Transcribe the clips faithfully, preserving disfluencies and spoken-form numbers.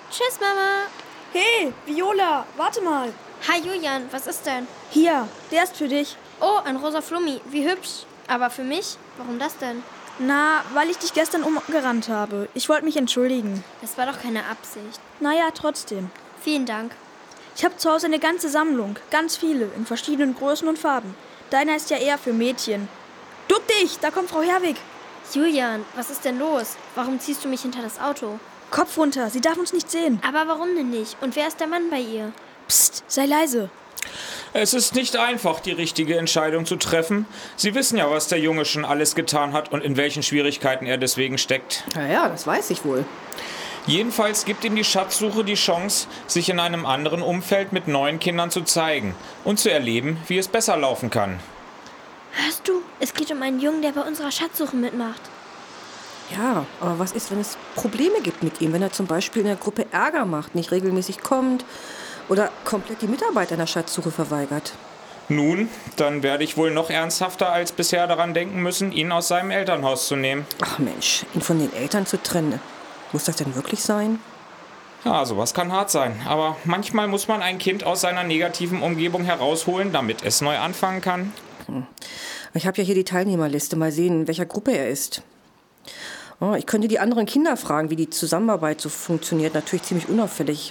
Tschüss, Mama. Hey, Viola, warte mal. Hi, Julian, was ist denn? Hier, der ist für dich. Oh, ein rosa Flummi, wie hübsch. Aber für mich? Warum das denn? Na, weil ich dich gestern umgerannt habe. Ich wollte mich entschuldigen. Das war doch keine Absicht. Naja, trotzdem. Vielen Dank. Ich habe zu Hause eine ganze Sammlung, ganz viele, in verschiedenen Größen und Farben. Deiner ist ja eher für Mädchen. Duck dich, da kommt Frau Herwig. Julian, was ist denn los? Warum ziehst du mich hinter das Auto? Kopf runter, sie darf uns nicht sehen. Aber warum denn nicht? Und wer ist der Mann bei ihr? Psst, sei leise. Es ist nicht einfach, die richtige Entscheidung zu treffen. Sie wissen ja, was der Junge schon alles getan hat und in welchen Schwierigkeiten er deswegen steckt. Ja, ja, das weiß ich wohl. Jedenfalls gibt ihm die Schatzsuche die Chance, sich in einem anderen Umfeld mit neuen Kindern zu zeigen und zu erleben, wie es besser laufen kann. Hörst du? Es geht um einen Jungen, der bei unserer Schatzsuche mitmacht. Ja, aber was ist, wenn es Probleme gibt mit ihm? Wenn er zum Beispiel in der Gruppe Ärger macht, nicht regelmäßig kommt oder komplett die Mitarbeit einer Schatzsuche verweigert? Nun, dann werde ich wohl noch ernsthafter als bisher daran denken müssen, ihn aus seinem Elternhaus zu nehmen. Ach Mensch, ihn von den Eltern zu trennen. Muss das denn wirklich sein? Ja, sowas kann hart sein. Aber manchmal muss man ein Kind aus seiner negativen Umgebung herausholen, damit es neu anfangen kann. Hm. Ich habe ja hier die Teilnehmerliste. Mal sehen, in welcher Gruppe er ist. Oh, ich könnte die anderen Kinder fragen, wie die Zusammenarbeit so funktioniert. Natürlich ziemlich unauffällig.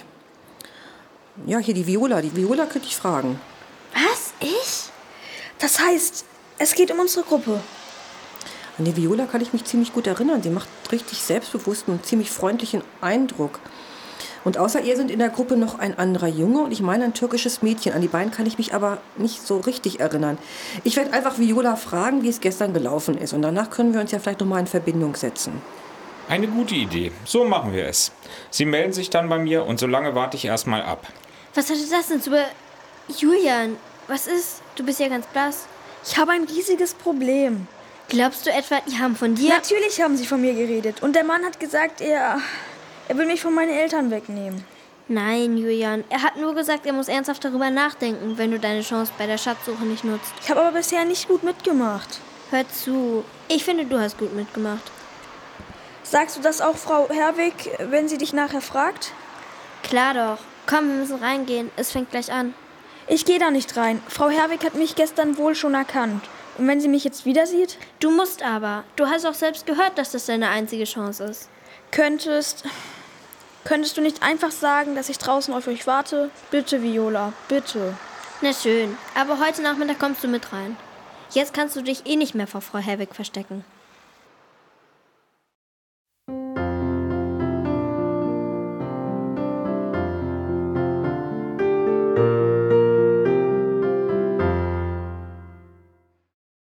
Ja, hier die Viola. Die Viola könnte ich fragen. Was? Ich? Das heißt, es geht um unsere Gruppe. An die Viola kann ich mich ziemlich gut erinnern. Sie macht richtig selbstbewussten und ziemlich freundlichen Eindruck. Und außer ihr sind in der Gruppe noch ein anderer Junge und ich meine ein türkisches Mädchen. An die beiden kann ich mich aber nicht so richtig erinnern. Ich werde einfach Viola fragen, wie es gestern gelaufen ist. Und danach können wir uns ja vielleicht noch mal in Verbindung setzen. Eine gute Idee. So machen wir es. Sie melden sich dann bei mir und solange warte ich erstmal ab. Was hatte das denn zu be... Julian, was ist? Du bist ja ganz blass. Ich habe ein riesiges Problem. Glaubst du etwa, die haben von dir... Natürlich haben sie von mir geredet. Und der Mann hat gesagt, er... Er will mich von meinen Eltern wegnehmen. Nein, Julian. Er hat nur gesagt, er muss ernsthaft darüber nachdenken, wenn du deine Chance bei der Schatzsuche nicht nutzt. Ich habe aber bisher nicht gut mitgemacht. Hör zu. Ich finde, du hast gut mitgemacht. Sagst du das auch Frau Herwig, wenn sie dich nachher fragt? Klar doch. Komm, wir müssen reingehen. Es fängt gleich an. Ich gehe da nicht rein. Frau Herwig hat mich gestern wohl schon erkannt. Und wenn sie mich jetzt wieder sieht? Du musst aber. Du hast auch selbst gehört, dass das deine einzige Chance ist. Könntest... Könntest du nicht einfach sagen, dass ich draußen auf euch warte? Bitte, Viola, bitte. Na schön, aber heute Nachmittag kommst du mit rein. Jetzt kannst du dich eh nicht mehr vor Frau Herwig verstecken.